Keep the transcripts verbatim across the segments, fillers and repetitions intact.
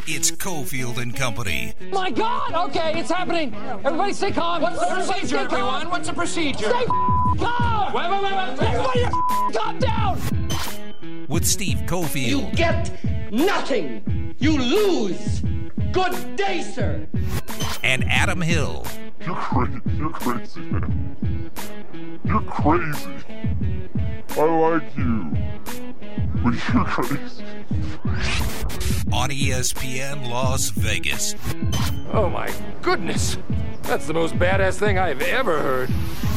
It's Cofield and Company. My God! Okay, it's happening. Everybody stay calm. What's the Everybody procedure, everyone? Calm. What's the procedure? Stay calm! Wait, wait, wait, wait. Everybody calm down! With Steve Cofield. You get nothing. You lose. Good day, sir. And Adam Hill. You're crazy. You're crazy, man. You're crazy. I like you. But you're crazy. On E S P N Las Vegas. Oh, my goodness. That's the most badass thing I've ever heard.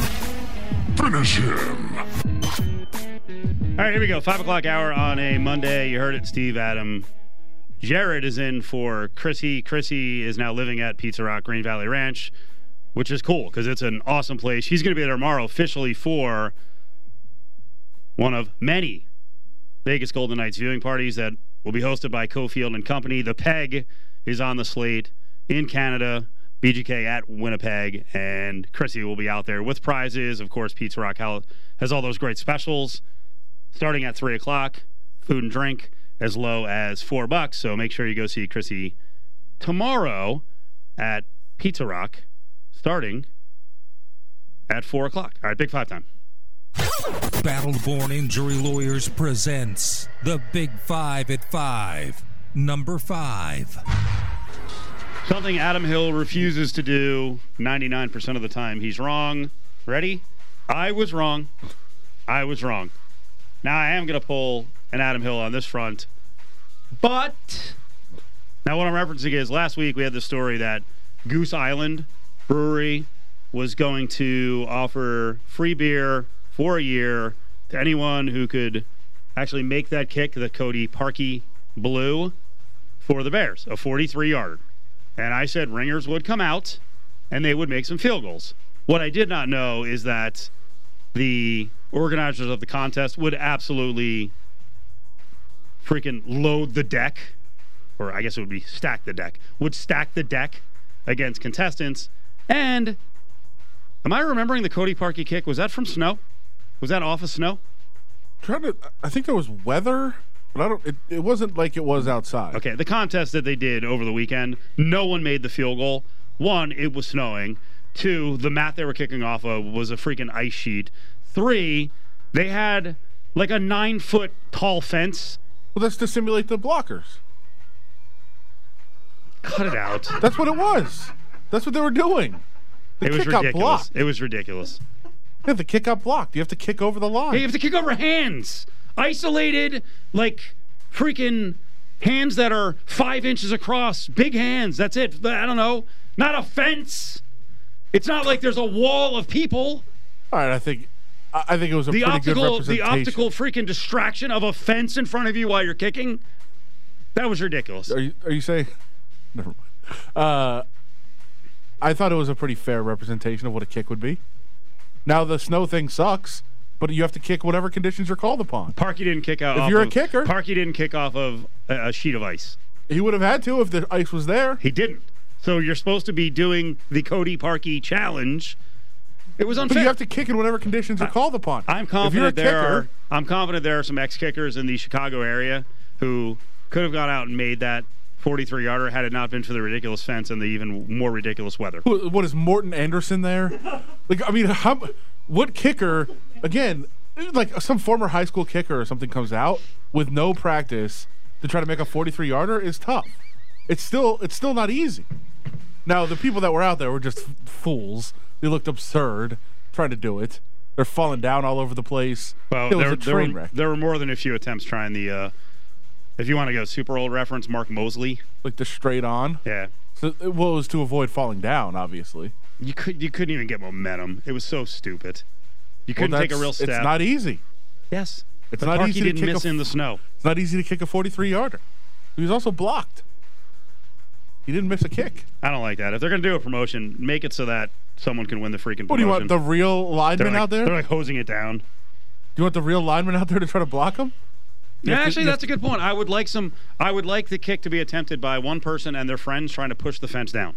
Finish him. All right, here we go. Five o'clock hour on a Monday. You heard it, Steve, Adam. Jared is in for Chrissy. Chrissy is now living at Pizza Rock Green Valley Ranch, which is cool because it's an awesome place. She's going to be there tomorrow officially for one of many Vegas Golden Knights viewing parties that will be hosted by Cofield and Company. The Peg is on the slate in Canada, B G K at Winnipeg, and Chrissy will be out there with prizes. Of course, Pizza Rock has all those great specials starting at three o'clock, food and drink as low as four bucks. So make sure you go see Chrissy tomorrow at Pizza Rock starting at four o'clock. All right, Big Five time. Battle-Born Injury Lawyers presents the Big Five at Five. Number five. Something Adam Hill refuses to do ninety-nine percent of the time. He's wrong. Ready? I was wrong. I was wrong. Now I am going to pull an Adam Hill on this front. But now what I'm referencing is last week we had the story that Goose Island Brewery was going to offer free beer for a year to anyone who could actually make that kick that Cody Parkey blew for the Bears, a forty-three yarder. And I said ringers would come out and they would make some field goals. What I did not know is that the organizers of the contest would absolutely freaking load the deck, or I guess it would be stack the deck, would stack the deck against contestants. And am I remembering the Cody Parkey kick? Was that from snow? Was that off of snow? Trying to, I think there was weather, but I don't. It, it wasn't like it was outside. Okay, the contest that they did over the weekend, no one made the field goal. One, it was snowing. Two, the mat they were kicking off of was a freaking ice sheet. Three, they had like a nine-foot tall fence. Well, that's to simulate the blockers. Cut it out. That's what it was. That's what they were doing. The it was kick got ridiculous. blocked. It was ridiculous. Yeah, the kick got blocked. You have to kick over the line. Yeah, you have to kick over hands. Isolated, like freaking hands that are five inches across. Big hands. That's it. I don't know. Not a fence. It's not like there's a wall of people. All right, I think I think it was a the pretty optical, good representation. The optical freaking distraction of a fence in front of you while you're kicking, that was ridiculous. Are you, are you saying? Never mind. Uh, I thought it was a pretty fair representation of what a kick would be. Now, the snow thing sucks, but you have to kick whatever conditions you're called upon. Parkey didn't kick out If off you're a of, kicker. Parkey didn't kick off of a, a sheet of ice. He would have had to if the ice was there. He didn't. So you're supposed to be doing the Cody Parkey challenge. It was unfair. But you have to kick in whatever conditions you're called upon. I'm confident there are. I'm confident there are some ex-kickers in the Chicago area who could have gone out and made that forty-three yarder had it not been for the ridiculous fence and the even more ridiculous weather. What is Morton Anderson there? Like, I mean, how, what kicker? Again, like some former high school kicker or something comes out with no practice to try to make a forty-three yarder is tough. It's still, it's still not easy. Now, the people that were out there were just f- fools. They looked absurd trying to do it. They're falling down all over the place. Well, it was there, a train there, were, wreck. there were more than a few attempts trying the, uh, if you want to go super old reference, Mark Mosley. Like the straight on? Yeah. So, well, it was to avoid falling down, obviously. You, could, you couldn't even get momentum. It was so stupid. You couldn't well, take a real step. It's not easy. Yes. It's but not Parkey easy to didn't kick miss a, in the snow. It's not easy to kick a forty-three yarder. He was also blocked. He didn't miss a kick. I don't like that. If they're going to do a promotion, make it so that someone can win the freaking promotion. What do you want, the real lineman like, out there? They're like hosing it down. Do you want the real lineman out there to try to block him? Yeah, actually, that's a good point. I would like some. I would like the kick to be attempted by one person and their friends trying to push the fence down.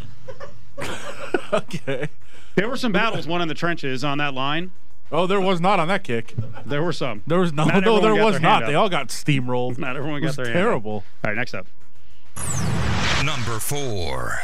Okay. There were some battles won in the trenches on that line. Oh, there was not on that kick. There were some. There was no. Not No, there got was their not. hand They up. all got steamrolled. Not everyone It got was their terrible. hand up. All right, next up. Number four.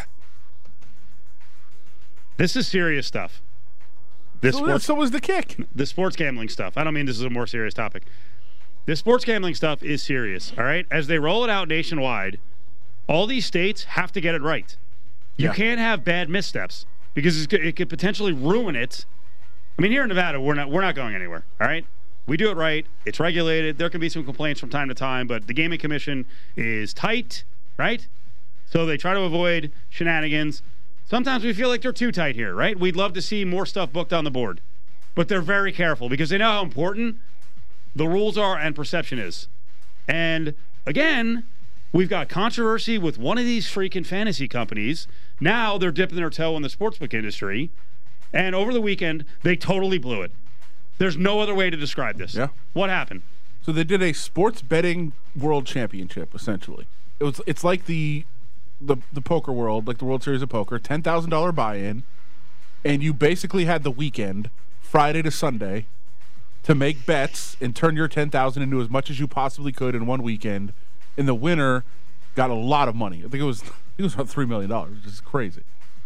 This is serious stuff. This So, sports, so was the kick. the sports gambling stuff. I don't mean this is a more serious topic. This sports gambling stuff is serious, all right? As they roll it out nationwide, all these states have to get it right. You Yeah. can't have bad missteps because it's, it could potentially ruin it. I mean, here in Nevada, we're not we're not going anywhere, all right? We do it right. It's regulated. There can be some complaints from time to time, but the Gaming Commission is tight, right? So they try to avoid shenanigans. Sometimes we feel like they're too tight here, right? We'd love to see more stuff booked on the board. But they're very careful because they know how important the rules are and perception is. And again, we've got controversy with one of these freaking fantasy companies. Now they're dipping their toe in the sportsbook industry. And over the weekend, they totally blew it. There's no other way to describe this. Yeah. What happened? So they did a sports betting world championship, essentially. It was it's like the the the poker world, like the World Series of Poker, ten thousand dollars buy-in, and you basically had the weekend, Friday to Sunday, to make bets and turn your ten thousand dollars into as much as you possibly could in one weekend. And the winner got a lot of money. I think it was I think it was about three million dollars, which is crazy.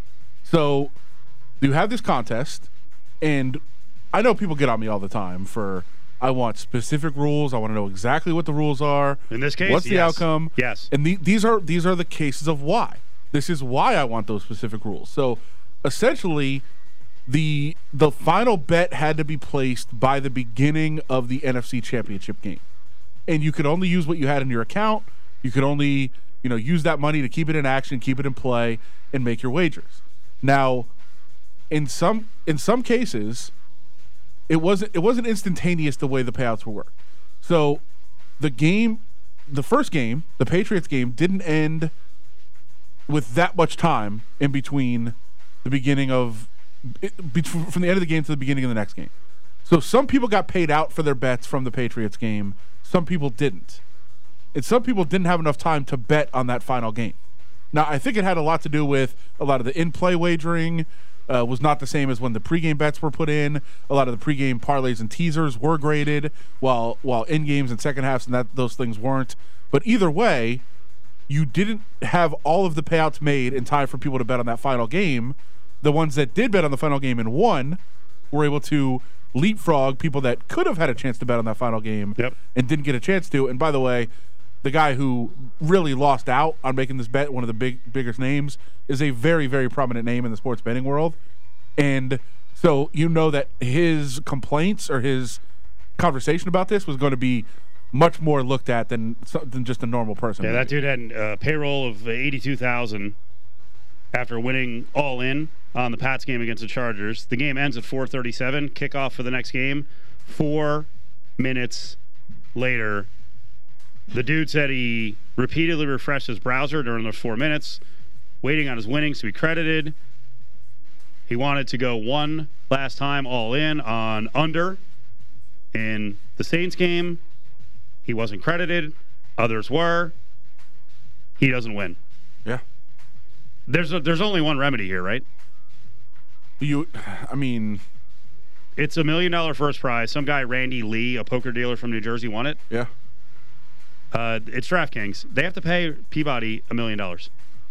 So you have this contest, and I know people get on me all the time for I want specific rules. I want to know exactly what the rules are. In this case, what's the yes. outcome? Yes. And the, these are these are the cases of why. This is why I want those specific rules. So essentially, the the final bet had to be placed by the beginning of the N F C Championship game, and you could only use what you had in your account. You could only you know use that money to keep it in action, keep it in play, and make your wagers. Now, in some in some cases, it wasn't it wasn't instantaneous the way the payouts were worked. So the game, the first game, the Patriots game, didn't end with that much time in between the beginning of it, between, from the end of the game to the beginning of the next game. So some people got paid out for their bets from the Patriots game. Some people didn't. And some people didn't have enough time to bet on that final game. Now, I think it had a lot to do with a lot of the in-play wagering uh, was not the same as when the pregame bets were put in. A lot of the pregame parlays and teasers were graded, while while in-games and second halves and that those things weren't. But either way, you didn't have all of the payouts made in time for people to bet on that final game. The ones that did bet on the final game and won were able to leapfrog people that could have had a chance to bet on that final game Yep. and didn't get a chance to. And by the way, the guy who really lost out on making this bet, one of the big biggest names, is a very, very prominent name in the sports betting world. And so you know that his complaints or his conversation about this was going to be much more looked at than than just a normal person. Yeah, that dude had a payroll of eighty-two thousand after winning all in on the Pats game against the Chargers. The game ends at four thirty-seven. Kickoff for the next game. Four minutes later, the dude said he repeatedly refreshed his browser during those four minutes, waiting on his winnings to be credited. He wanted to go one last time all in on under in the Saints game. He wasn't credited. Others were. He doesn't win. Yeah. There's a, there's only one remedy here, right? You, I mean, It's a million dollar first prize. Some guy, Randy Lee, a poker dealer from New Jersey, won it. yeah. Uh, it's DraftKings. They have to pay Peabody a million dollars.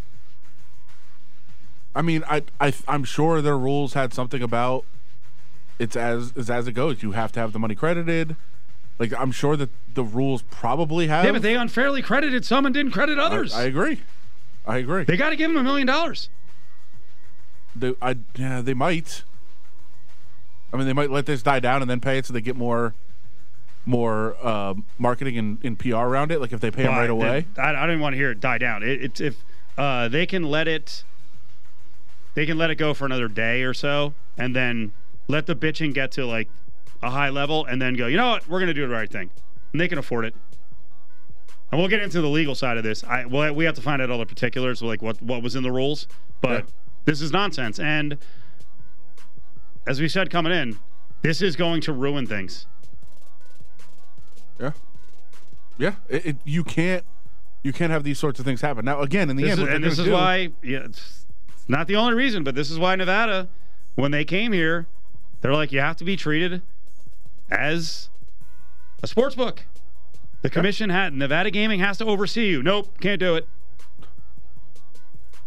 I mean, I, I, I'm sure their rules had something about it's as is as it goes. You have to have the money credited. Like, I'm sure that the rules probably have. Yeah, but they unfairly credited some and didn't credit others. I, I agree. I agree. They got to give him a million dollars. They, I, yeah, they might. I mean, they might let this die down and then pay it so they get more, more uh, marketing and, and P R around it. Like if they pay them right away. I, I don't even want to hear it die down. It, it's if uh, they can let it, they can let it go for another day or so, and then let the bitching get to like a high level, and then go, you know what, we're gonna do the right thing, and they can afford it. And we'll get into the legal side of this. I well, we have to find out all the particulars, like what what was in the rules, but Yeah. this is nonsense. And as we said coming in, this is going to ruin things. Yeah. Yeah. It, it, you can't. You can't have these sorts of things happen. Now, again, in the This end, is, what they're and this gonna is do- why, yeah, it's it's not the only reason, but this is why Nevada, when they came here, they're like, you have to be treated as a sports book. The commission had Nevada Gaming has to oversee you. Nope, can't do it.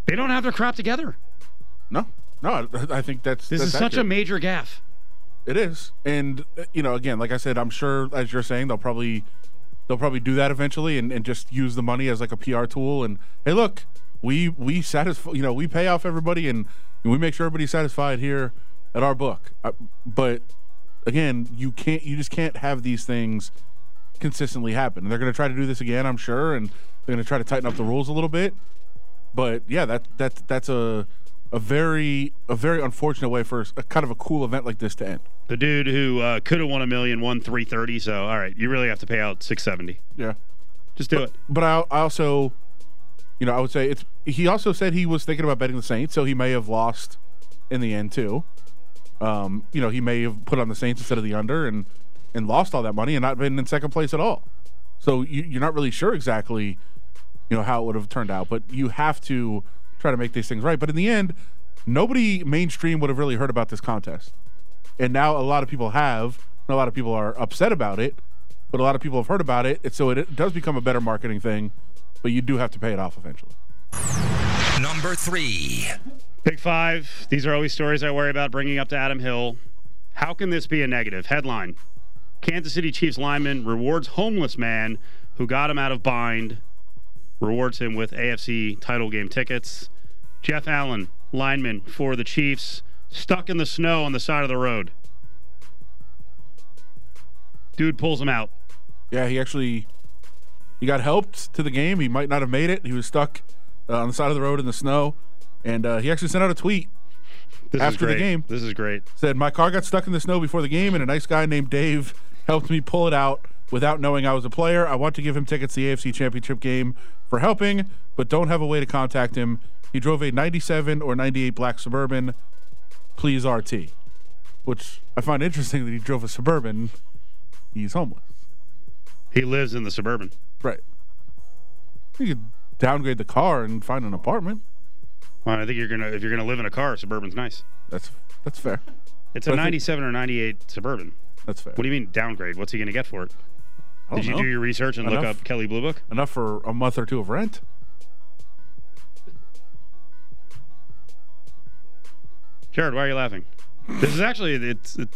They don't have their crap together. No, no, I think that's This that's is such accurate. a major gaffe. It is, and uh, you know, again, like I said, I'm sure, as you're saying, they'll probably they'll probably do that eventually, and, and just use the money as like a P R tool. And hey, look, we we satisfy, you know, we pay off everybody, and, and we make sure everybody's satisfied here at our book. Uh, but again, you can't, you just can't have these things consistently happen. And they're going to try to do this again, I'm sure, and they're going to try to tighten up the rules a little bit. But yeah, that that that's a a very a very unfortunate way for a kind of a cool event like this to end. The dude who uh, could have won a million won three thirty. So all right, you really have to pay out six seventy. Yeah, just do but, it. But I, I also, you know, I would say it's. He also said he was thinking about betting the Saints, so he may have lost in the end too. Um, you know, he may have put on the Saints instead of the under and and lost all that money and not been in second place at all. So you, you're not really sure exactly, you know, how it would have turned out. But you have to try to make these things right. But in the end, nobody mainstream would have really heard about this contest. And now a lot of people have, and a lot of people are upset about it, but a lot of people have heard about it. And so it, it does become a better marketing thing, but you do have to pay it off eventually. Number three. Big Five. These are always stories I worry about bringing up to Adam Hill. How can this be a negative? Headline: Kansas City Chiefs lineman rewards homeless man who got him out of bind. Rewards him with A F C title game tickets. Jeff Allen, lineman for the Chiefs, stuck in the snow on the side of the road. Dude pulls him out. Yeah, he actually he got helped to the game. He might not have made it. He was stuck uh, on the side of the road in the snow, and uh, he actually sent out a tweet This after is the great. game. This is great. Said, "My car got stuck in the snow before the game, and a nice guy named Dave helped me pull it out without knowing I was a player. I want to give him tickets to the A F C Championship game for helping, but don't have a way to contact him. He drove a ninety-seven or ninety-eight black Suburban. Please R T." Which I find interesting that he drove a Suburban. He's homeless. He lives in the Suburban. Right. You could downgrade the car and find an apartment. Well, I think you're gonna if you're gonna live in a car, Suburban's nice. That's that's fair. It's a But I think- ninety-seven or ninety-eight Suburban. That's fair. What do you mean downgrade? What's he gonna get for it? I don't Did you know. do your research and look Enough. up Kelly Blue Book? Enough for a month or two of rent. Jared, why are you laughing? This is actually it's. It,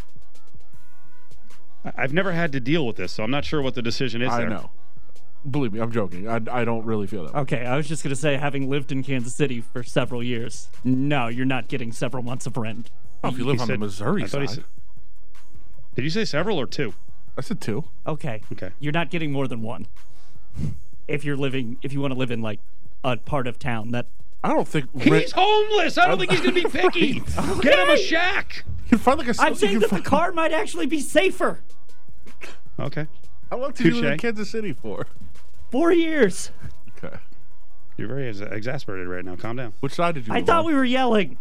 I've never had to deal with this, so I'm not sure what the decision is I there. know. Believe me, I'm joking. I, I don't really feel that way. Okay, I was just going to say, having lived in Kansas City for several years, no, you're not getting several months of rent. Oh, if you live He on said- the Missouri I thought he side. said- Did you say several or two? I said two. Okay. Okay. You're not getting more than one. If you're living, if you want to live in like a part of town that. I don't think He's rent, homeless. I don't think he's going to be picky. Get him a shack. you can find like a. I'm you saying can that the find- car might actually be safer. Okay. How long did you live in Touche. Kansas City for? Four years. Okay. You're very ex- exasperated right now. Calm down. Which side did you? I live thought on? we were yelling.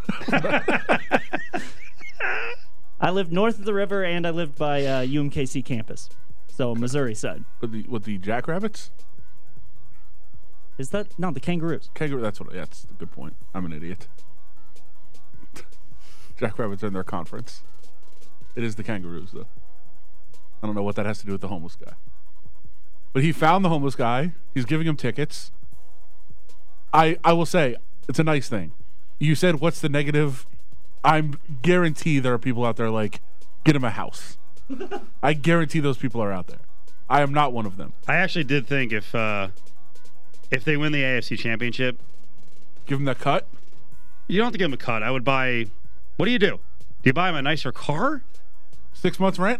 I lived north of the river, and I lived by uh, U M K C campus, so Missouri side. with the with the Jackrabbits. Is that no the Kangaroos? Kangaroo. That's what. Yeah, that's a good point. I'm an idiot. Jackrabbits are in their conference. It is the Kangaroos, though. I don't know what that has to do with the homeless guy. But he found the homeless guy. He's giving him tickets. I I will say it's a nice thing. You said what's the negative? I'm guarantee there are people out there like get him a house. I guarantee those people are out there. I am not one of them. I actually did think if uh, if they win the A F C Championship, Give him that cut. you don't have to give him a cut. I would buy. What do you do? Do you buy him a nicer car? Six months rent.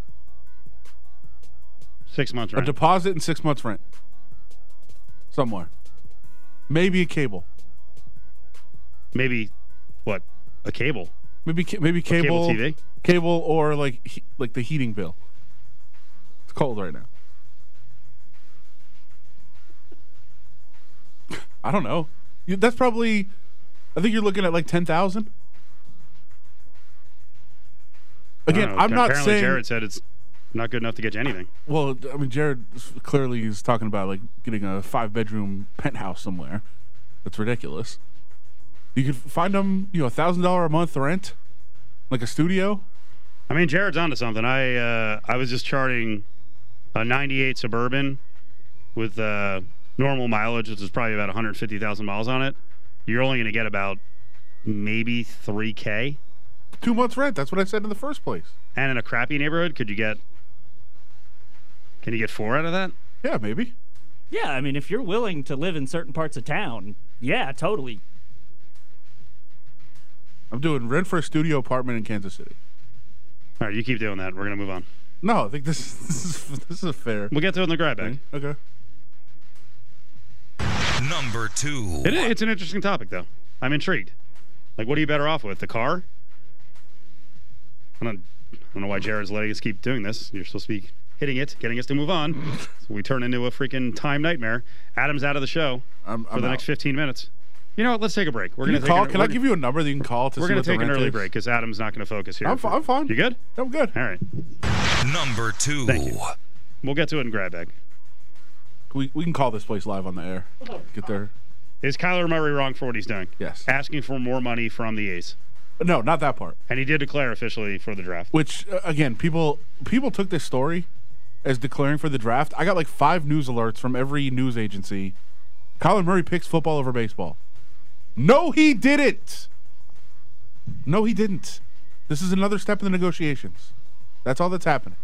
Six months, A right? deposit and six months rent. Somewhere. Maybe a cable. Maybe what? A cable? Maybe ca- maybe cable cable. T V? Cable or like he, like the heating bill. It's cold right now. I don't know. You, that's probably. I think you're looking at like ten thousand. Again, I don't know. I'm not Apparently saying. Jared said it's not good enough to get you anything. Well, I mean, Jared clearly is talking about like getting a five-bedroom penthouse somewhere. That's ridiculous. You could find them, you know, a thousand dollar a month rent, like a studio. I mean, Jared's onto something. I uh, I was just charting a ninety-eight Suburban with uh, normal mileage, which is probably about one hundred fifty thousand miles on it, you're only going to get about maybe three K. Two months rent. That's what I said in the first place. And in a crappy neighborhood, could you get? Can you get four out of that? Yeah, maybe. Yeah, I mean, if you're willing to live in certain parts of town, yeah, totally. I'm doing rent for a studio apartment in Kansas City. All right, you keep doing that. We're going to move on. No, I think this, this is this is a fair. We'll get to it in the grab bag. Okay. Number two. It, it's an interesting topic, though. I'm intrigued. Like, what are you better off with? The car? I don't, I don't know why Jared's letting us keep doing this. You're supposed to be hitting it, getting us to move on. So we turn into a freaking time nightmare. Adam's out of the show I'm, for I'm the out. next fifteen minutes. You know what? Let's take a break. We're Can, going you to call, take can I give you a number that you can call to We're see going what to the take an rent early is? break because Adam's not going to focus here. I'm, fi- I'm fine. You good? I'm good. All right. Number two. Thank you. We'll get to it in grab bag. We we can call this place live on the air. Get there. Is Kyler Murray wrong for what he's doing? Yes. Asking for more money from the A's. No, not that part. And he did declare officially for the draft. Which uh, again, people people took this story as declaring for the draft. I got like five news alerts from every news agency. Kyler Murray picks football over baseball. No, he didn't. No, he didn't. This is another step in the negotiations. That's all that's happening.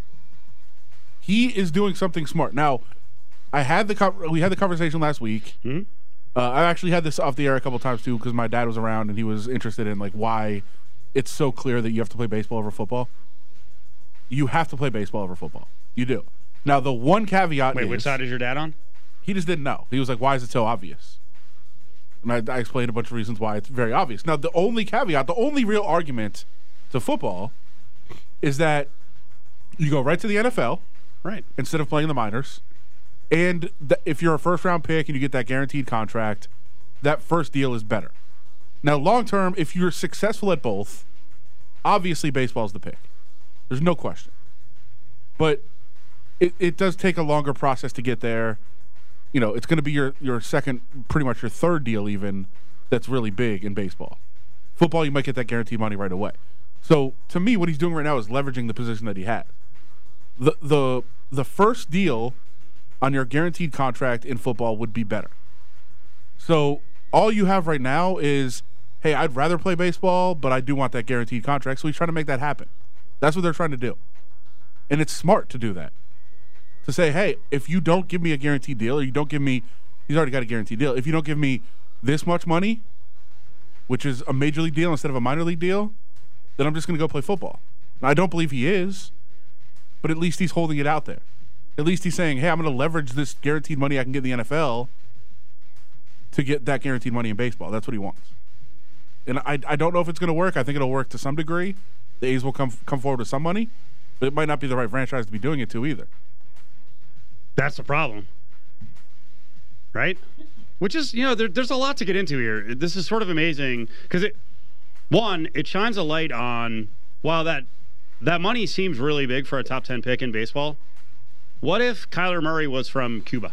He is doing something smart. Now, I had the co- we had the conversation last week. Mm-hmm. Uh, I actually had this off the air a couple times too because my dad was around and he was interested in like why it's so clear that you have to play baseball over football. You have to play baseball over football. You do. Now, the one caveat Wait, is... which side is your dad on? He just didn't know. He was like, why is it so obvious? And I, I explained a bunch of reasons why it's very obvious. Now, the only caveat, the only real argument to football is that you go right to the N F L Right. instead of playing the minors. And th- if you're a first-round pick and you get that guaranteed contract, that first deal is better. Now, long-term, if you're successful at both, obviously baseball's the pick. There's no question. But it, it does take a longer process to get there. You know, it's going to be your, your second, pretty much your third deal even, that's really big in baseball. Football, you might get that guaranteed money right away. So, to me, what he's doing right now is leveraging the position that he has. The the the first deal on your guaranteed contract in football would be better. So, all you have right now is, hey, I'd rather play baseball, but I do want that guaranteed contract. So, he's trying to make that happen. That's what they're trying to do. And it's smart to do that. To say, hey, if you don't give me a guaranteed deal, or you don't give me, he's already got a guaranteed deal. If you don't give me this much money, which is a major league deal instead of a minor league deal, then I'm just going to go play football. Now, I don't believe he is, but at least he's holding it out there. At least he's saying, hey, I'm going to leverage this guaranteed money I can get in the N F L to get that guaranteed money in baseball. That's what he wants. And I, I don't know if it's going to work. I think it'll work to some degree. The A's will come come forward with some money, but it might not be the right franchise to be doing it to either. That's the problem. Right? Which is, you know, there, there's a lot to get into here. This is sort of amazing because it, one, it shines a light on, while that that money seems really big for a top ten pick in baseball, what if Kyler Murray was from Cuba?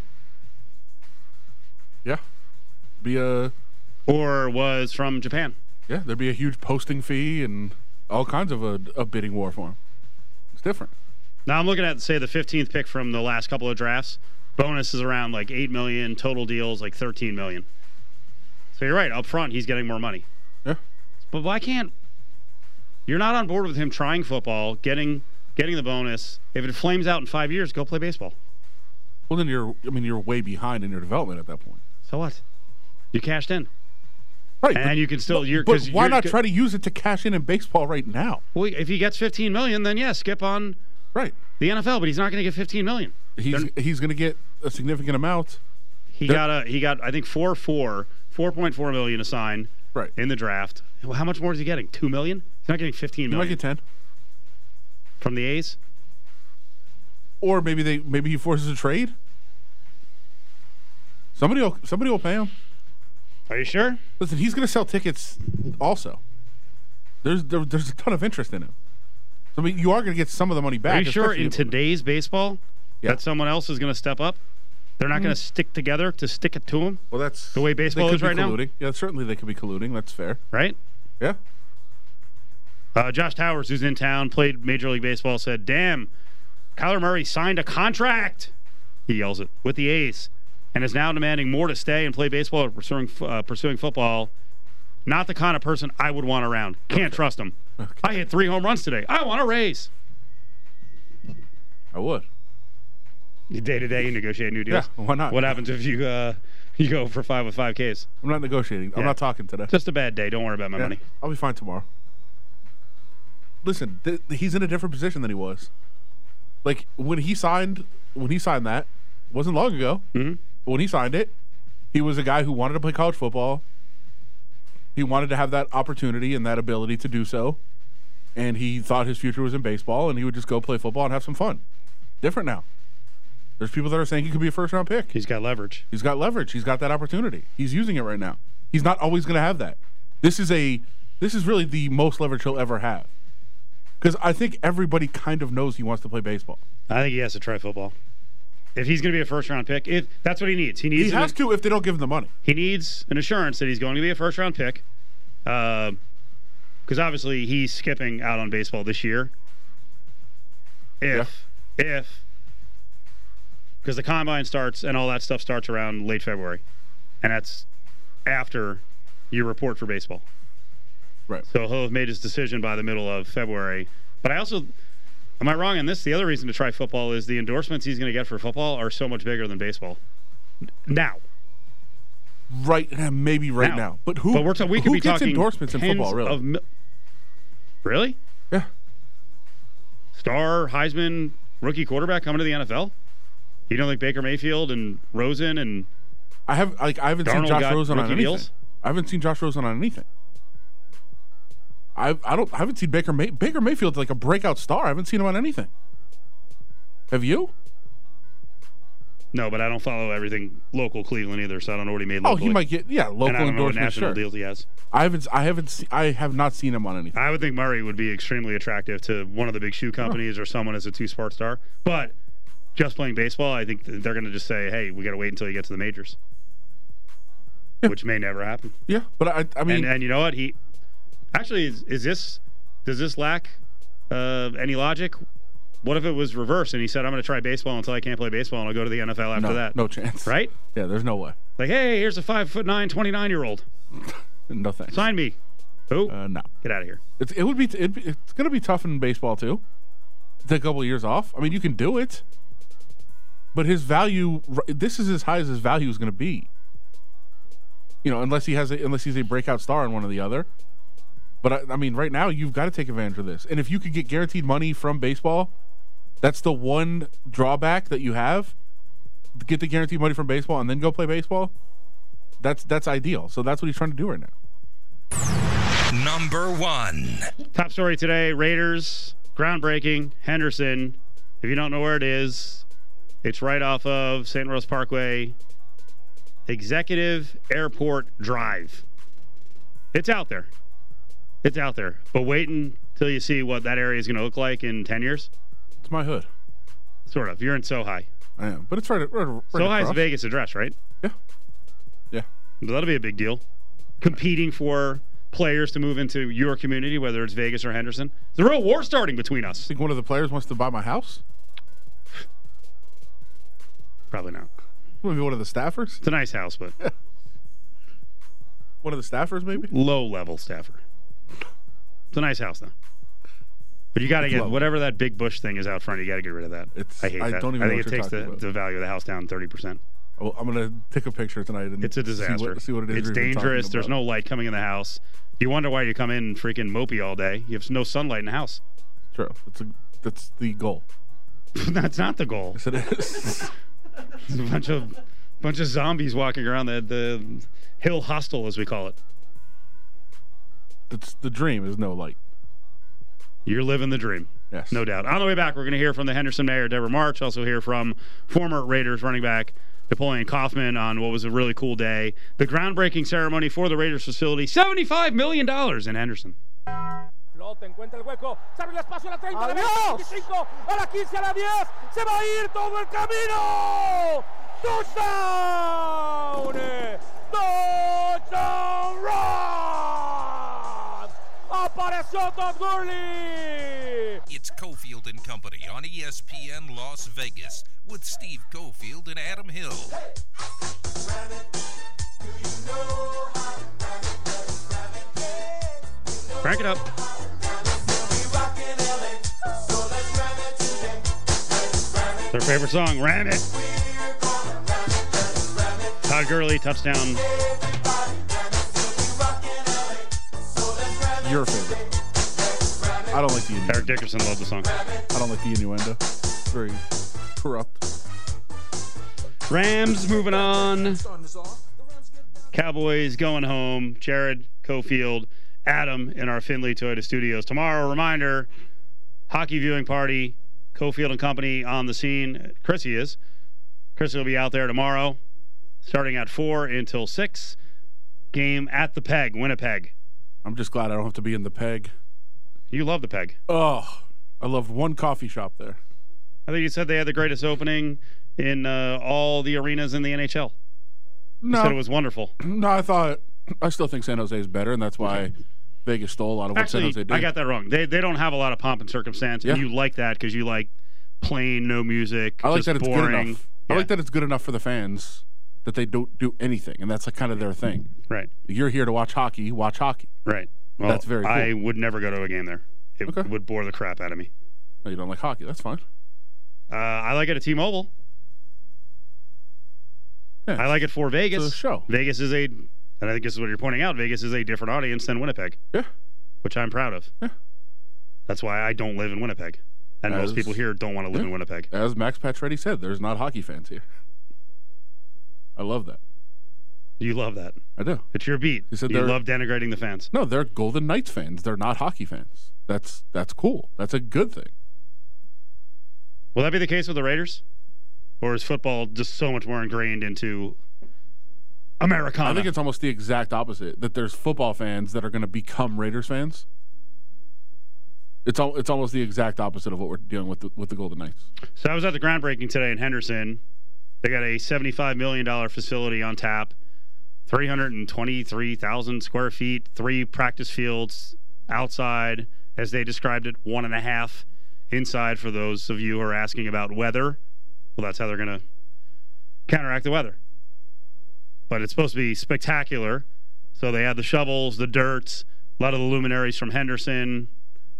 Yeah. Be a Or was from Japan? yeah, there'd be a huge posting fee and all kinds of a, a bidding war for him. It's different. Now I'm looking at, say, the fifteenth pick from the last couple of drafts. Bonus is around like eight million dollars. Total deals like thirteen million dollars. So you're right. Up front, he's getting more money. Yeah. But why can't... You're not on board with him trying football, getting getting the bonus. If it flames out in five years, go play baseball. Well, then you're, I mean, you're way behind in your development at that point. So what? You cashed in. Right. And but, you can still... You're, but 'cause why you're, not try to use it to cash in in baseball right now? Well, if he gets fifteen million dollars, then yeah, skip on Right. the N F L, but he's not going to get fifteen million dollars. He's They're- he's going to get a significant amount. He They're- got a he got I think four four four point four million assigned Right. in the draft. Well, how much more is he getting? Two million? He's not getting fifteen You might million get ten. from the A's. Or maybe they maybe he forces a trade. Somebody will somebody will pay him. Are you sure? Listen, he's going to sell tickets also. There's there, there's a ton of interest in him. So, I mean, you are going to get some of the money back. Are you sure especially in if- today's baseball Yeah. that someone else is going to step up? They're not going to stick together to stick it to him, Well, that's the way they baseball could is be right now? colluding. Yeah, certainly they could be colluding. That's fair. right? Yeah. Uh, Josh Towers, who's in town, played Major League Baseball, said, damn, Kyler Murray signed a contract, he yells it, with the A's. and is now demanding more to stay and play baseball or pursuing, uh, pursuing football. Not the kind of person I would want around. Can't trust him. Okay. I hit three home runs today. I want a raise. I would. Day to day, you negotiate new deals. Yeah, why not? What happens if you uh, you go for five with five Ks? I'm not negotiating. I'm Yeah. not talking today. Just a bad day. Don't worry about my Yeah, money. I'll be fine tomorrow. Listen, th- he's in a different position than he was. Like when he signed, when he signed that, wasn't long ago. Mm-hmm. But when he signed it, he was a guy who wanted to play college football. He wanted to have that opportunity and that ability to do so, and he thought his future was in baseball, and he would just go play football and have some fun. Different now. There's people that are saying he could be a first-round pick. He's got leverage. He's got leverage. He's got that opportunity. He's using it right now. He's not always going to have that. This is a this is really the most leverage he'll ever have. Because I think everybody kind of knows he wants to play baseball. I think he has to try football. If he's going to be a first-round pick, if that's what he needs. He needs He has to if they don't give him the money. He needs an assurance that he's going to be a first-round pick. Because uh, obviously he's skipping out on baseball this year. If, yeah. if, because the combine starts and all that stuff starts around late February. And that's after you report for baseball. Right. So he'll have made his decision by the middle of February. But I also, am I wrong on this? The other reason to try football is the endorsements he's going to get for football are so much bigger than baseball. Now. Right, maybe right now. now. But who, but we're t- we could who be gets talking endorsements in football, really? Of mi- really? Yeah. Star, Heisman, rookie quarterback coming to the N F L? You don't think Baker Mayfield and Rosen and I have like I haven't Darnold seen Josh got Rosen on rookie anything. deals? I haven't seen Josh Rosen on anything. I I don't I haven't seen Baker May, Baker Mayfield's like a breakout star. I haven't seen him on anything. Have you? No, but I don't follow everything local Cleveland either, so I don't know what he made locally. Oh, he might get yeah local and I don't know what endorsements. national Sure. deals he has. I haven't I haven't se- I have not seen him on anything. I would think Murray would be extremely attractive to one of the big shoe companies or someone as a two-sport star. But just playing baseball, I think they're going to just say, hey, we got to wait until you get to the majors. Yeah. Which may never happen. Yeah, but I I mean and, and you know what? He actually is, is this does this lack uh, any logic? What if it was reversed and he said, I'm going to try baseball until I can't play baseball and I'll go to the N F L after no, that? No chance. Right? Yeah, there's no way. Like, hey, here's a five foot nine, twenty-nine year old. No thanks. Sign me. Who? Uh, no. Get out of here. It's, it would be it'd be it's going to be tough in baseball too. Take a couple of years off. I mean, you can do it, but his value. This is as high as his value is going to be. You know, unless he has a, unless he's a breakout star in one or the other. But I, I mean, right now you've got to take advantage of this. And if you could get guaranteed money from baseball, that's the one drawback that you have. Get the guaranteed money from baseball and then go play baseball. That's that's ideal. So that's what he's trying to do right now. Number one. Top story today, Raiders, groundbreaking, Henderson. If you don't know where it is, it's right off of Saint Rose Parkway, Executive Airport Drive. It's out there. It's out there. But wait until you see what that area is going to look like in ten years. It's my hood. Sort of. You're in SoHi. I am. But it's right, right, right SoHi is across. a Vegas address, right? Yeah. Yeah. But that'll be a big deal. Competing for players to move into your community, whether it's Vegas or Henderson. There's a real war starting between us. Think one of the players wants to buy my house? Probably not. Maybe one of the staffers? It's a nice house, but One of the staffers, maybe? low-level staffer. It's a nice house, though. But you got to It's get low. whatever that big bush thing is out front. You got to get rid of that. It's- I hate I that. don't even I know think what it you're takes the, talking about. the value of the house down thirty percent. Oh, I'm going to take a picture tonight and It's a disaster. See what, see what it is. It's we've been talking dangerous. There's about. no light coming in the house. You wonder why you come in freaking mopey all day. You have no sunlight in the house. True. That's, a, that's the goal. That's not the goal. Yes, it is. There's a bunch of bunch of zombies walking around the the hill hostel, as we call it. That's the dream is no light. You're living the dream. Yes. No doubt. On the way back, we're going to hear from the Henderson mayor, Deborah March. Also hear from former Raiders running back Napoleon Kaufman on what was a really cool day. The groundbreaking ceremony for the Raiders facility, seventy-five million dollars in Henderson. Flota, encuentra el hueco, se abre el espacio a la treinta, a la veinticinco, a la quince, a la diez, se va a ir todo el camino. Touchdown! Touchdown run! Apareció Todd Gurley! It's Cofield and Company on E S P N Las Vegas with Steve Cofield and Adam Hill. Crank it up. Their favorite song, Ram It. Todd Gurley, touchdown. Your favorite. I don't like the innuendo. Eric Dickerson loved the song. I don't like the innuendo. It's very corrupt. Rams moving on. Cowboys going home. Jared, Cofield, Adam in our Findlay Toyota Studios. Tomorrow, reminder, hockey viewing party. Cofield and company on the scene. Chrissy is. Chrissy will be out there tomorrow, starting at four until six. Game at the Peg, Winnipeg. I'm just glad I don't have to be in the Peg. You love the Peg. Oh, I loved one coffee shop there. I think you said they had the greatest opening in uh, all the arenas in the N H L. No. You said it was wonderful. No, I thought, I still think San Jose is better, and that's why Vegas stole a lot of what Actually, San Jose did. I got that wrong. They they don't have a lot of pomp and circumstance, and Yeah. you like that because you like plain, no music, I like just that it's boring. good enough. Yeah. I like that it's good enough for the fans that they don't do anything, and that's like kind of their thing. Right, You're here to watch hockey, watch hockey. right. Well, That's very cool. I would never go to a game there. It Okay. would bore the crap out of me. No, you don't like hockey. That's fine. Uh, I like it at T-Mobile. Yeah, I like it for Vegas. it's a show. Vegas is a, and I think this is what you're pointing out, Vegas is a different audience than Winnipeg, Yeah. which I'm proud of. Yeah. That's why I don't live in Winnipeg. And As- most people here don't want to live yeah. in Winnipeg. As Max Pacioretty said, there's not hockey fans here. I love that. You love that. I do. It's your beat. He said You they're- love denigrating the fans. No, they're Golden Knights fans. They're not hockey fans. That's that's cool. That's a good thing. Will that be the case with the Raiders? Or is football just so much more ingrained into Americana? I think it's almost the exact opposite. That there's football fans that are going to become Raiders fans. It's all. It's almost the exact opposite of what we're dealing with the, with the Golden Knights. So I was at the groundbreaking today in Henderson. They got a seventy-five million dollars facility on tap, three hundred twenty-three thousand square feet, three practice fields outside, as they described it, one and a half inside for those of you who are asking about weather. Well, that's how they're going to counteract the weather. But it's supposed to be spectacular. So they had the shovels, the dirt, a lot of the luminaries from Henderson.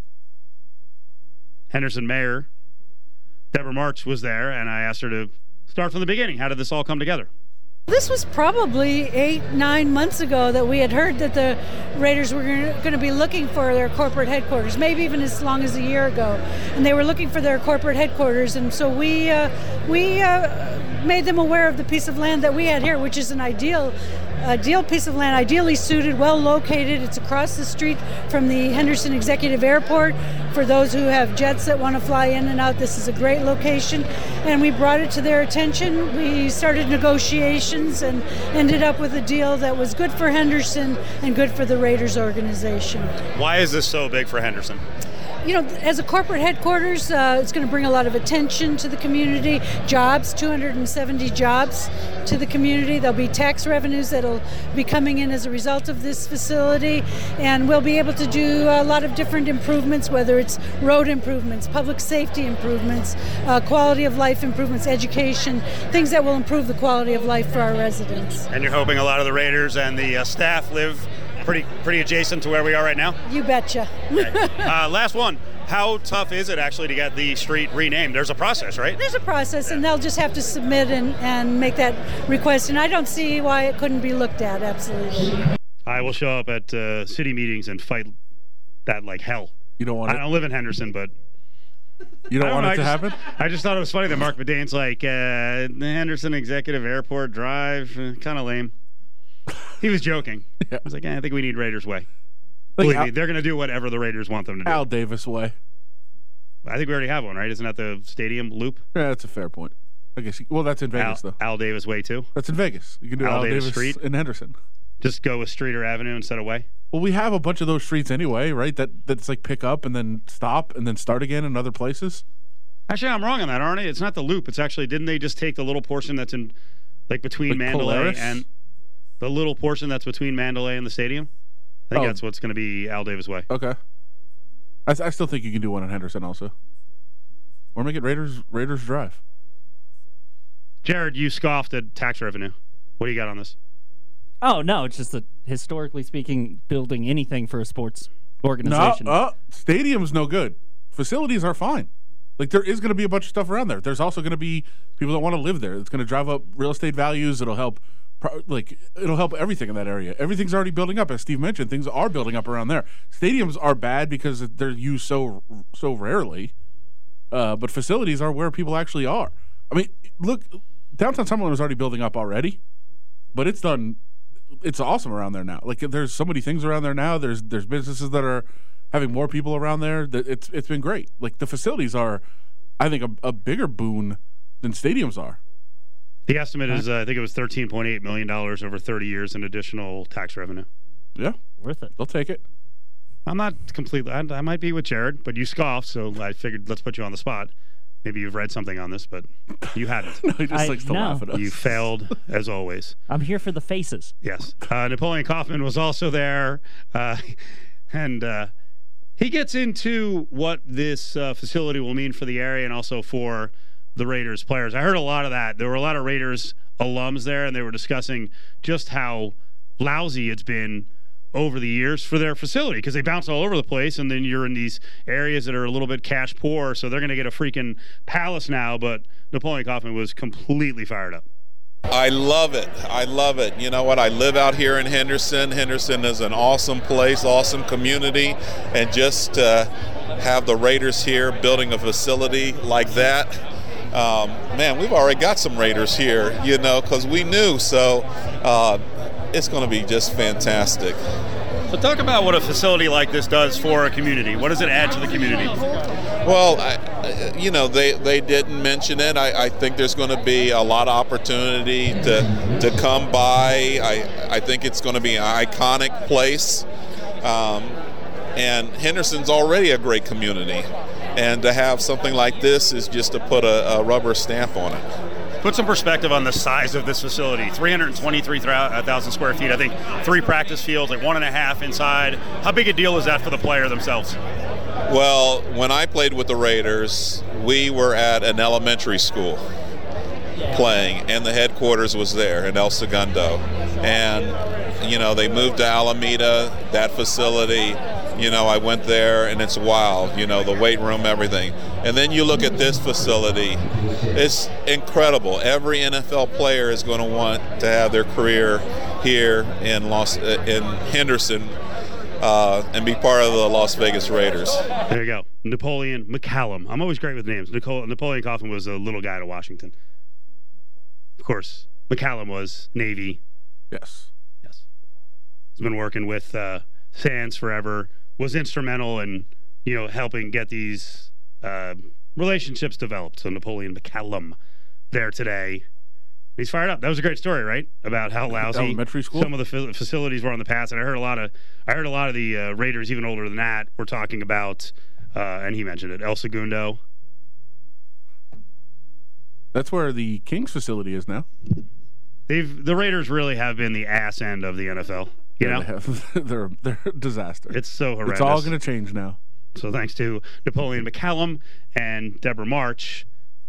Henderson Mayor Deborah March was there, and I asked her to start from the beginning. How did this all come together? This was probably eight, nine months ago that we had heard that the Raiders were going to be looking for their corporate headquarters, maybe even as long as a year ago. And they were looking for their corporate headquarters. And so we uh, we uh, made them aware of the piece of land that we had here, which is an ideal ideal piece of land, ideally suited, well located. It's across the street from the Henderson Executive Airport. For those who have jets that want to fly in and out, this is a great location. And we brought it to their attention. We started negotiations and ended up with a deal that was good for Henderson and good for the Raiders organization. Why is this so big for Henderson? You know, as a corporate headquarters, uh, it's going to bring a lot of attention to the community, jobs, two hundred seventy jobs to the community. There'll be tax revenues that'll be coming in as a result of this facility, and we'll be able to do a lot of different improvements, whether it's road improvements, public safety improvements, uh, quality of life improvements, education, things that will improve the quality of life for our residents. And you're hoping a lot of the Raiders and the uh, staff live pretty pretty adjacent to where we are right now? You betcha. uh, last one. How tough is it actually to get the street renamed? There's a process, right? There's a process, and they'll just have to submit and, and make that request, and I don't see why it couldn't be looked at, absolutely. I will show up at uh, city meetings and fight that like hell. You don't want I it. don't live in Henderson, but You don't I want know, it to I just, happen. I just thought it was funny that Mark Medane's like uh, the Henderson Executive Airport Drive, uh, kind of lame. He was joking. Yeah. I was like, eh, I think we need Raiders way. Like Believe Al, me, they're going to do whatever the Raiders want them to do. Al Davis way. I think we already have one, right? Isn't that the stadium loop? Yeah, that's a fair point. I guess. You, well, that's in Vegas Al, though. Al Davis way too. That's in Vegas. You can do Al Al, Davis Davis, Street? in Henderson. Just go with Street or Avenue instead of way. Well, we have a bunch of those streets anyway, right? That that's like pick up and then stop and then start again in other places. Actually, I'm wrong on that, aren't I? It's not the loop. It's actually, didn't they just take the little portion that's in, like between Like Mandalay Polaris? and the little portion that's between Mandalay and the stadium? I think Oh. that's what's going to be Al Davis way. Okay. I, I still think you can do one in Henderson also. Or make it Raiders Raiders Drive. Jared, you scoffed at tax revenue. What do you got on this? Oh, no, it's just that historically speaking, building anything for a sports organization. No, uh, stadium's no good. Facilities are fine. Like, there is going to be a bunch of stuff around there. There's also going to be people that want to live there. It's going to drive up real estate values. It'll help, like, it'll help everything in that area. Everything's already building up. As Steve mentioned, things are building up around there. Stadiums are bad because they're used so so rarely. Uh, but facilities are where people actually are. I mean, look, downtown Summerlin is already building up already, but it's done. It's awesome around there now. Like, there's so many things around there now. There's there's businesses that are having more people around there. That it's it's been great. Like, the facilities are, I think, a, a bigger boon than stadiums are. The estimate is, uh, I think it was thirteen point eight million dollars over thirty years in additional tax revenue. Yeah, worth it. They'll take it. I'm not completely. I, I might be with Jared, but you scoffed, so I figured let's put you on the spot. Maybe you've read something on this, but you hadn't. No, he just I, likes to no. laugh at us. You failed, as always. I'm here for the faces. Yes. Uh, Napoleon Kaufman was also there, uh, and uh, he gets into what this uh, facility will mean for the area and also for the Raiders players. I heard a lot of that. There were a lot of Raiders alums there, and they were discussing just how lousy it's been over the years for their facility because they bounce all over the place, and then you're in these areas that are a little bit cash poor, so they're going to get a freaking palace now. But Napoleon Kaufman was completely fired up. I love it. I love it. You know what? I live out here in Henderson. Henderson is an awesome place, awesome community, and just to have the Raiders here building a facility like that, um, man, we've already got some Raiders here, you know, because we knew. So uh, it's going to be just fantastic. So talk about what a facility like this does for a community. What does it add to the community? Well, I, you know, they, they didn't mention it. I, I think there's going to be a lot of opportunity to to come by. I, I think it's going to be an iconic place. Um, and Henderson's already a great community. And to have something like this is just to put a, a rubber stamp on it. Put some perspective on the size of this facility. three hundred twenty-three thousand square feet. I think three practice fields, like one and a half inside. How big a deal is that for the player themselves? Well, when I played with the Raiders, we were at an elementary school playing, and the headquarters was there in El Segundo. And, you know, they moved to Alameda, that facility. You know, I went there, and it's wild, you know, the weight room, everything. And then you look at this facility, it's incredible. Every N F L player is going to want to have their career here in Los in Henderson uh, and be part of the Las Vegas Raiders. There you go. Napoleon McCallum. I'm always great with names. Nicole, Napoleon Kaufman was a little guy to Washington. Of course, McCallum was Navy. Yes. Yes. He's been working with uh, Sands forever. Was instrumental in, you know, helping get these uh, relationships developed. So Napoleon McCallum there today. He's fired up. That was a great story, right? About how lousy elementary school? some of the fa- facilities were in the past. And I heard a lot of, I heard a lot of the uh, Raiders, even older than that, were talking about, uh, and he mentioned it, El Segundo. That's where the Kings facility is now. They've the Raiders really have been the ass end of the N F L. You yeah, know, they have, they're they're a disaster. It's so horrendous. It's all going to change now. So thanks to Napoleon McCallum and Deborah March.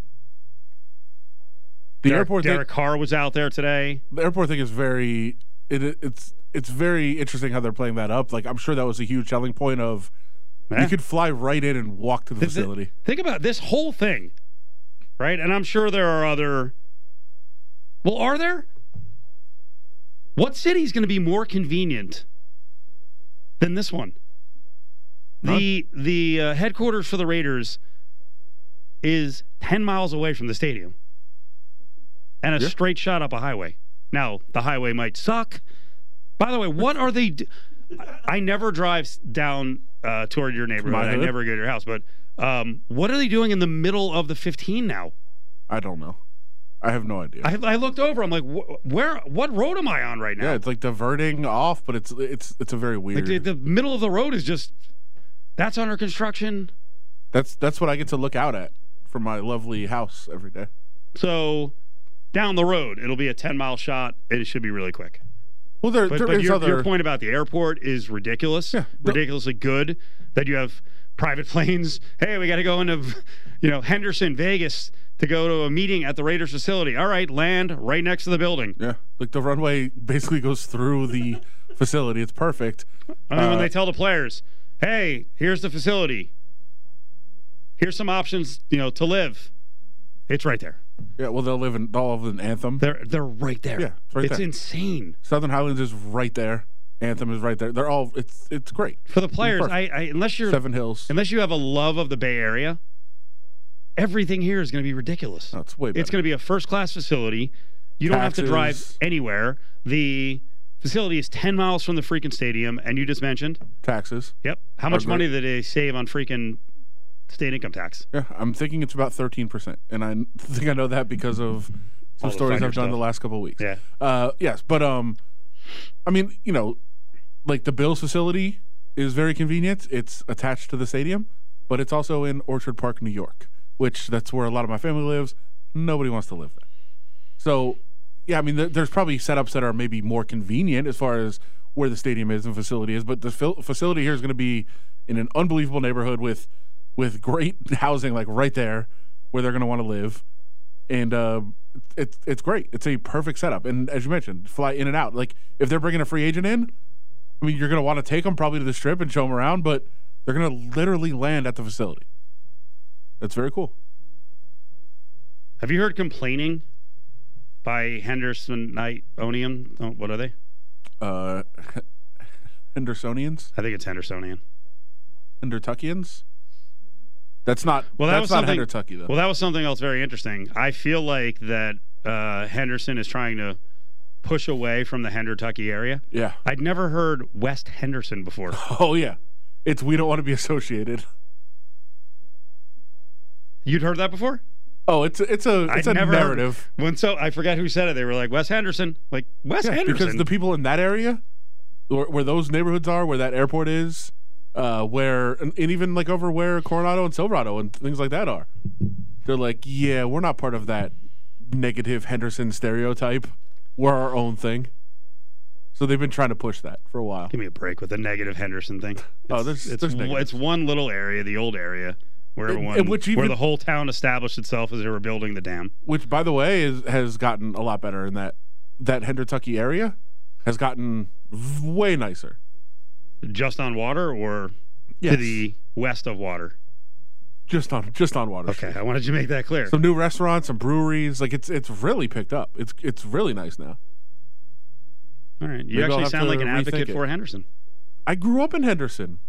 The Derek, airport Derek thing, Carr was out there today. The airport thing is very it, it's it's very interesting how they're playing that up. Like, I'm sure that was a huge selling point of eh? you could fly right in and walk to the Th- facility. th- think about this whole thing, right? And I'm sure there are other. Well, are there? What city is going to be more convenient than this one? The huh? the uh, headquarters for the Raiders is ten miles away from the stadium and a yeah. straight shot up a highway. Now, the highway might suck. By the way, what are they do- I never drive down uh, toward your neighborhood. I never go to your house. But um, what are they doing in the middle of the fifteen now? I don't know. I have no idea. I, I looked over. I'm like, wh- where? What road am I on right now? Yeah, it's like diverting off, but it's it's it's a very weird. Like the, the middle of the road is just that's under construction. That's that's what I get to look out at from my lovely house every day. So down the road, it'll be a ten mile shot, and it should be really quick. Well, there, but, there but is your, other. Your point about the airport is ridiculous. Yeah, ridiculously good that you have private planes. Hey, we got to go into, you know, Henderson, Vegas. to go to a meeting at the Raiders facility. All right, land right next to the building. Yeah, like the runway basically goes through the facility. It's perfect. I mean, uh, when they tell the players, hey, here's the facility. Here's some options, you know, to live. It's right there. Yeah, well, they'll live in all of an Anthem. They're they're right there. Yeah, it's right it's there. insane. Southern Highlands is right there. Anthem is right there. They're all. It's it's great For the players, I, I unless you're Seven Hills. unless you have a love of the Bay Area, everything here is going to be ridiculous. No, it's way better. It's going to be a first-class facility. You don't have to drive Taxes. anywhere. The facility is ten miles from the freaking stadium, and you just mentioned. Taxes. Yep. How Are much money great. did they save on freaking state income tax? Yeah, I'm thinking it's about thirteen percent, and I think I know that because of some All the stories Finder I've done stuff. the last couple of weeks. Yeah. Uh, yes, but um, I mean, you know, like the Bills facility is very convenient. It's attached to the stadium, but it's also in Orchard Park, New York, which that's where a lot of my family lives. Nobody wants to live there. So, yeah, I mean, there, there's probably setups that are maybe more convenient as far as where the stadium is and facility is, but the fil- facility here is going to be in an unbelievable neighborhood with with great housing, like right there where they're going to want to live. And uh, it's it's great. It's a perfect setup. And as you mentioned, fly in and out. Like if they're bringing a free agent in, I mean, you're going to want to take them probably to the Strip and show them around, but they're going to literally land at the facility. That's very cool. Have you heard complaining by Hendersonite-onium? Oh, what are they? Uh, Hendersonians? I think it's Hendersonian. Hendertuckians? That's not. Well, that that's was not something. Hendertucky though. Well, that was something else very interesting. I feel like that uh, Henderson is trying to push away from the Hendertucky area. Yeah. I'd never heard West Henderson before. Oh yeah, it's we don't want to be associated. You'd heard that before? Oh, it's it's a it's I'd a never narrative. Heard, when so I forgot who said it. They were like West Henderson, like West Yeah, Henderson, because the people in that area, where, where those neighborhoods are, where that airport is, uh, where and, and even like over where Coronado and Silverado and things like that are, they're like, yeah, we're not part of that negative Henderson stereotype. We're our own thing. So they've been trying to push that for a while. Give me a break with the negative Henderson thing. It's, Oh, there's- it's, there's w- negatives. it's one little area, the old area, where And- everyone, and which even- where the whole town established itself as they were building the dam. Which, by the way, is has gotten a lot better in that that Hendertucky area has gotten v- way nicer. Just on water, or Yes. to the west of water? Just on just on Water Okay, Street. I wanted you to make that clear. Some new restaurants, some breweries. Like it's it's really picked up. It's it's really nice now. All right, you Maybe I'll actually have sound to like an rethink advocate it. for Henderson. I grew up in Henderson.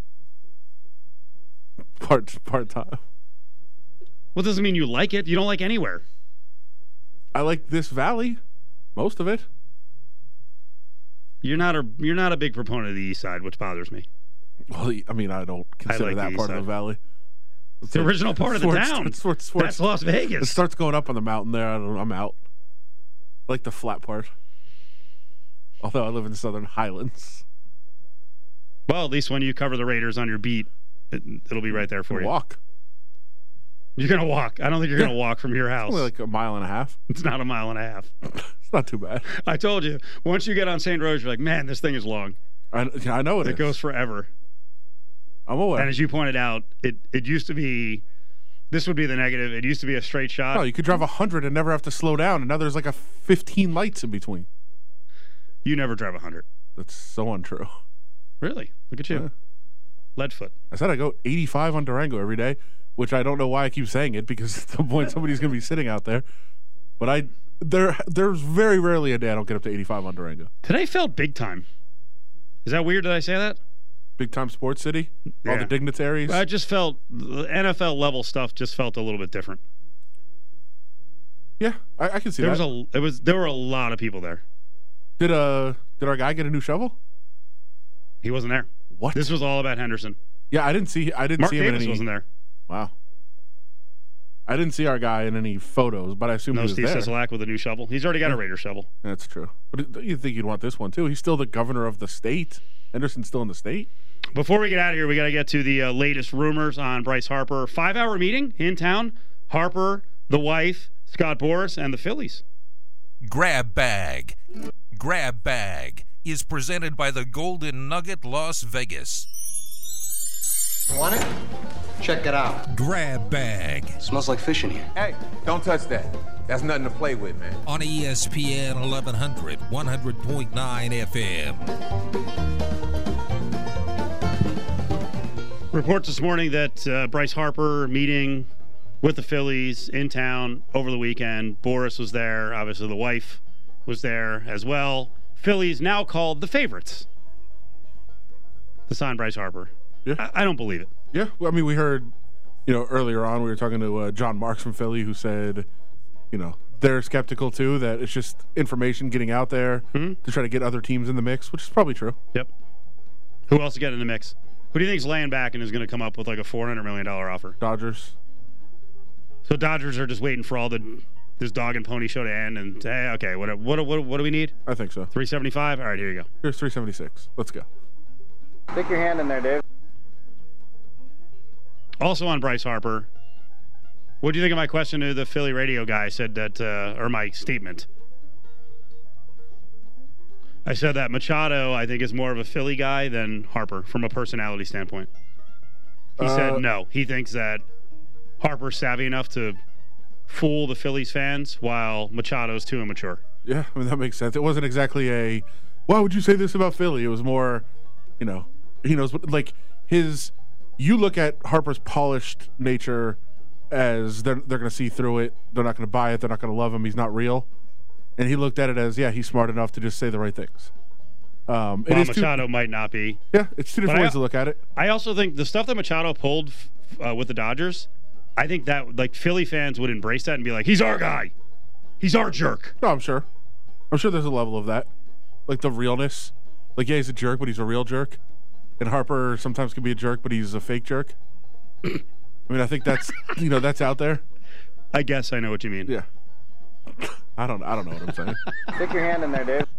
Part part time. Well, doesn't mean you like it. You don't like anywhere. I like this valley, most of it. You're not a you're not a big proponent of the east side, which bothers me. Well, I mean, I don't consider like the that east part of side. the valley. It's The like- original part of the it's where it- town. It's where, it's where That's it's- Las It Vegas. starts going up on the mountain there. I don't, I'm out. I like the flat part. Although I live in the Southern Highlands. Well, at least when you cover the Raiders on your beat, it, it'll be right there for you. Walk. You're gonna walk. I don't think you're gonna walk from your house. Only like a mile and a half. It's not a mile and a half. It's not too bad. I told you. Once you get on Saint Rose, you're like, man, this thing is long. I, I know it, It is. goes forever. I'm aware. And as you pointed out, it it used to be. This would be the negative. It used to be a straight shot. No, you could drive one hundred and never have to slow down, and now there's like a fifteen lights in between. You never drive one hundred. That's so untrue. Really? Look at you. Yeah. Leadfoot. I said I go eighty-five on Durango every day, which I don't know why I keep saying it because at some point somebody's going to be sitting out there. But I there there's very rarely a day I don't get up to eighty-five on Durango. Today felt big time. Is that weird? Did I say that? Big time sports city, all Yeah. the dignitaries. I just felt the N F L level stuff just felt a little bit different. Yeah, I, I can see There that. was a it was there were a lot of people there. Did uh did our guy get a new shovel? He wasn't there. What? This was all about Henderson. Yeah, I didn't see I didn't Mark see him Davis in any. wasn't there. Wow. I didn't see our guy in any photos, but I assume No he was Steve there. Sisolak with a new shovel. He's already got a Raider shovel. That's true. But you think you'd want this one too? He's still the governor of the state. Henderson's still in the state. Before we get out of here, we got to get to the uh, latest rumors on Bryce Harper. Five-hour meeting in town. Harper, the wife, Scott Boras, and the Phillies. Grab Bag. Grab Bag is presented by the Golden Nugget Las Vegas. Want it? Check it out. Grab Bag. Smells like fish in here. Hey, don't touch that. That's nothing to play with, man. On E S P N eleven hundred, one hundred point nine F M. Reports this morning that uh, Bryce Harper meeting with the Phillies in town over the weekend. Boris was there. Obviously, the wife was there as well. Phillies now called the favorites to sign Bryce Harper. Yeah. I, I don't believe it. Yeah. Well, I mean, we heard, you know, earlier on, we were talking to uh, John Marks from Philly, who said, you know, they're skeptical too, that it's just information getting out there mm-hmm. to try to get other teams in the mix, which is probably true. Yep. Who else to get in the mix? Who do you think is laying back and is going to come up with like a four hundred million dollars offer? Dodgers. So Dodgers are just waiting for all the this dog and pony show to end and hey, okay, what what what what do we need? I think so. three seventy-five. All right, here you go. Here's three seventy-six. Let's go. Stick your hand in there, Dave. Also on Bryce Harper, what do you think of my question to the Philly radio guy? I said that, uh, or my statement. I said that Machado, I think, is more of a Philly guy than Harper from a personality standpoint. He uh, said no. He thinks that Harper's savvy enough to fool the Phillies fans while Machado's too immature. Yeah, I mean, that makes sense. It wasn't exactly a, why would you say this about Philly? It was more, you know, he knows what, like, his, you look at Harper's polished nature as they're, they're going to see through it. They're not going to buy it. They're not going to love him. He's not real. And he looked at it as, yeah, he's smart enough to just say the right things. Um, well, Machado two, might not be. Yeah, it's two different ways I, to look at it. I also think the stuff that Machado pulled uh, with the Dodgers, I think that like Philly fans would embrace that and be like, he's our guy. He's our jerk. No, I'm sure. I'm sure there's a level of that. Like the realness. Like, yeah, he's a jerk, but he's a real jerk. And Harper sometimes can be a jerk, but he's a fake jerk. I mean, I think that's, you know, that's out there. I guess I know what you mean. Yeah. I don't I don't know what I'm saying. Stick your hand in there, Dave.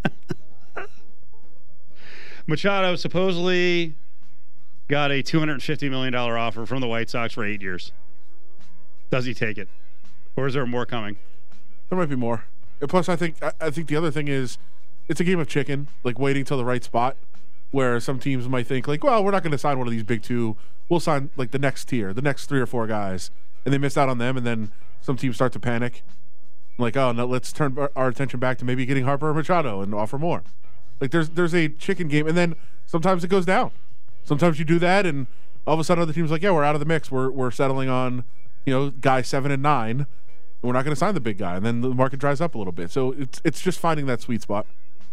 Machado supposedly got a two hundred fifty million dollars offer from the White Sox for eight years. Does he take it? Or is there more coming? There might be more. And plus, I think I, I think the other thing is it's a game of chicken, like waiting till the right spot, where some teams might think, like, well, we're not going to sign one of these big two. We'll sign, like, the next tier, the next three or four guys. And they miss out on them, and then some teams start to panic. Like, oh, no, let's turn our attention back to maybe getting Harper or Machado and offer more. Like, there's there's a chicken game, and then sometimes it goes down. Sometimes you do that, and all of a sudden other teams are like, yeah, we're out of the mix. We're we're settling on, you know, guy seven and nine, and we're not going to sign the big guy. And then the market dries up a little bit. So it's it's just finding that sweet spot.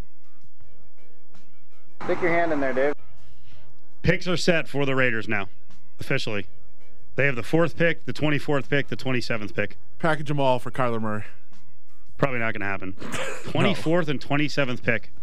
Stick your hand in there, Dave. Picks are set for the Raiders now, officially. They have the fourth pick, the twenty-fourth pick, the twenty-seventh pick. Package them all for Kyler Murray. Probably not going to happen. twenty-fourth no. and twenty-seventh pick.